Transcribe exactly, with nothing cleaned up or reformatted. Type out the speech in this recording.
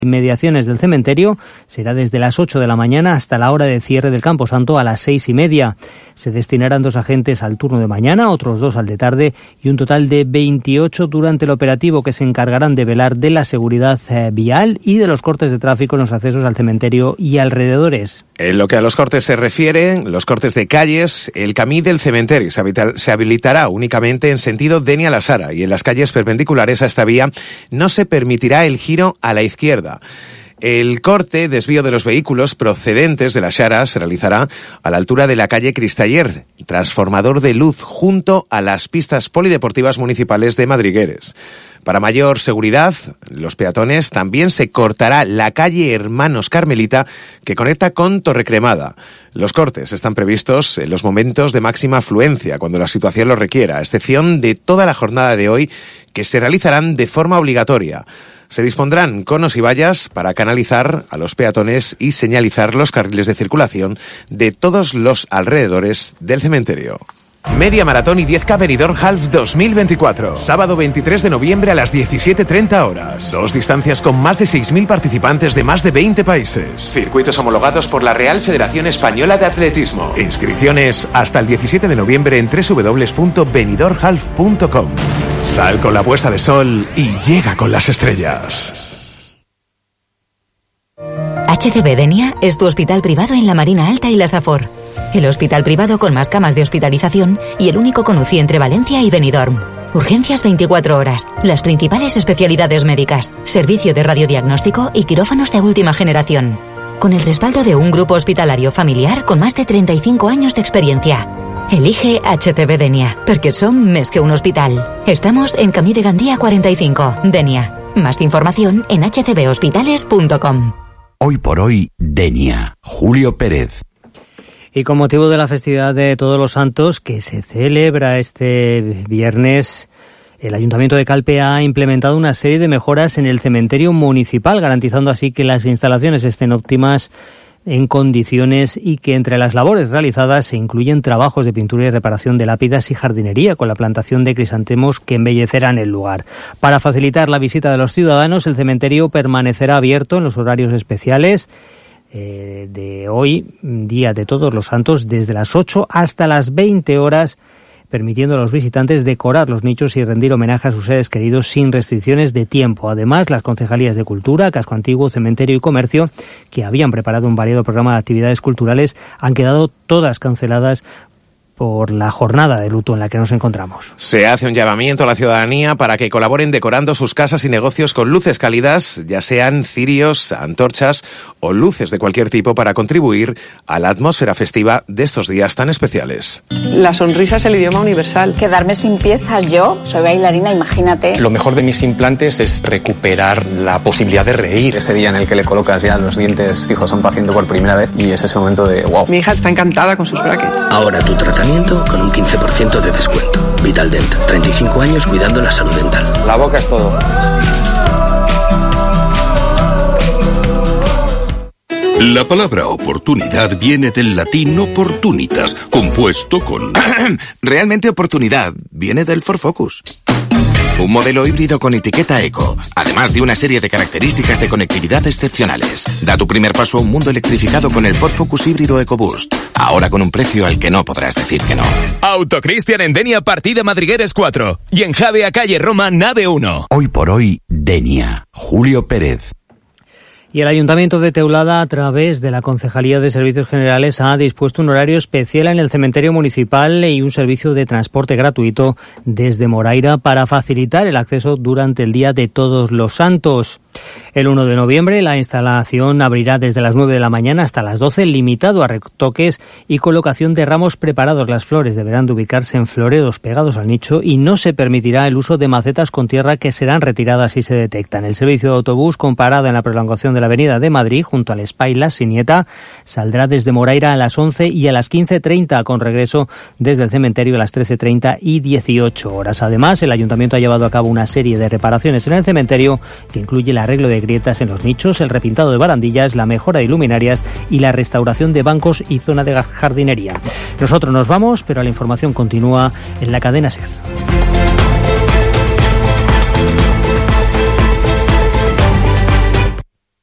inmediaciones del cementerio será desde las ocho de la mañana hasta la hora de cierre del Camposanto a las seis y media. Se destinarán dos agentes al turno de mañana, otros dos al de tarde y un total de veintiocho durante el operativo, que se encargarán de velar de la seguridad eh, vial y de los cortes de tráfico en los accesos al cementerio y alrededores. En lo que a los cortes se refiere, los cortes de calles, el camí del cementerio se, habita, se habilitará únicamente en sentido Denia-La Sara, y en las calles perpendiculares a esta vía no se permitirá el giro a la izquierda. El corte, desvío de los vehículos procedentes de la Xara, se realizará a la altura de la calle Cristaller, transformador de luz, junto a las pistas polideportivas municipales de Madrigueres. Para mayor seguridad, los peatones, también se cortará la calle Hermanos Carmelita, que conecta con Torrecremada. Los cortes están previstos en los momentos de máxima afluencia, cuando la situación lo requiera, a excepción de toda la jornada de hoy, que se realizarán de forma obligatoria. Se dispondrán conos y vallas para canalizar a los peatones y señalizar los carriles de circulación de todos los alrededores del cementerio. Media Maratón y diez K Benidorm Half dos mil veinticuatro. Sábado veintitrés de noviembre a las diecisiete treinta horas. Dos distancias con más de seis mil participantes de más de veinte países. Circuitos homologados por la Real Federación Española de Atletismo. Inscripciones hasta el diecisiete de noviembre en doble u doble u doble u punto benidorm half punto com. Sal con la puesta de sol y llega con las estrellas. H C B Denia es tu hospital privado en la Marina Alta y la Safor. El hospital privado con más camas de hospitalización y el único con U C I entre Valencia y Benidorm. Urgencias veinticuatro horas, las principales especialidades médicas, servicio de radiodiagnóstico y quirófanos de última generación. Con el respaldo de un grupo hospitalario familiar con más de treinta y cinco años de experiencia. Elige H C B Denia, porque son más que un hospital. Estamos en Camí de Gandía cuarenta y cinco, Denia. Más información en h c b hospitales punto com. Hoy por hoy, Denia. Julio Pérez. Y con motivo de la festividad de Todos los Santos, que se celebra este viernes, el Ayuntamiento de Calpe ha implementado una serie de mejoras en el cementerio municipal, garantizando así que las instalaciones estén óptimas en condiciones y que entre las labores realizadas se incluyen trabajos de pintura y reparación de lápidas y jardinería, con la plantación de crisantemos que embellecerán el lugar. Para facilitar la visita de los ciudadanos, el cementerio permanecerá abierto en los horarios especiales eh, de hoy, Día de Todos los Santos, desde las ocho hasta las veinte horas, permitiendo a los visitantes decorar los nichos y rendir homenaje a sus seres queridos sin restricciones de tiempo. Además, las concejalías de Cultura, Casco Antiguo, Cementerio y Comercio, que habían preparado un variado programa de actividades culturales, han quedado todas canceladas por la jornada de luto en la que nos encontramos. Se hace un llamamiento a la ciudadanía para que colaboren decorando sus casas y negocios con luces cálidas, ya sean cirios, antorchas o luces de cualquier tipo, para contribuir a la atmósfera festiva de estos días tan especiales. La sonrisa es el idioma universal. Quedarme sin piezas, yo soy bailarina, imagínate. Lo mejor de mis implantes es recuperar la posibilidad de reír. Ese día en el que le colocas ya los dientes fijos a un paciente por primera vez y es ese momento de wow. Mi hija está encantada con sus brackets. Ahora tu tratamiento con un quince por ciento de descuento. Vitaldent, treinta y cinco años cuidando la salud dental. La boca es todo. La palabra oportunidad viene del latín opportunitas, compuesto con... Realmente oportunidad viene del Ford Focus. Un modelo híbrido con etiqueta eco, además de una serie de características de conectividad excepcionales. Da tu primer paso a un mundo electrificado con el Ford Focus híbrido EcoBoost. Ahora con un precio al que no podrás decir que no. Autocristian en Denia, partida Madrigueres cuatro. Y en Javea, calle Roma, nave uno. Hoy por hoy, Denia. Julio Pérez. Y el Ayuntamiento de Teulada, a través de la Concejalía de Servicios Generales, ha dispuesto un horario especial en el cementerio municipal y un servicio de transporte gratuito desde Moraira para facilitar el acceso durante el Día de Todos los Santos. El uno de noviembre la instalación abrirá desde las nueve de la mañana hasta las doce, limitado a retoques y colocación de ramos preparados. Las flores deberán de ubicarse en floreros pegados al nicho y no se permitirá el uso de macetas con tierra, que serán retiradas si se detectan. El servicio de autobús con parada en la prolongación de la Avenida de Madrid, junto al Spy La Sinieta, saldrá desde Moraira a las once y a las quince treinta, con regreso desde el cementerio a las trece treinta y dieciocho horas. Además, el Ayuntamiento ha llevado a cabo una serie de reparaciones en el cementerio que incluye la arreglo de grietas en los nichos, el repintado de barandillas, la mejora de luminarias y la restauración de bancos y zona de jardinería. Nosotros nos vamos, pero la información continúa en la cadena SER.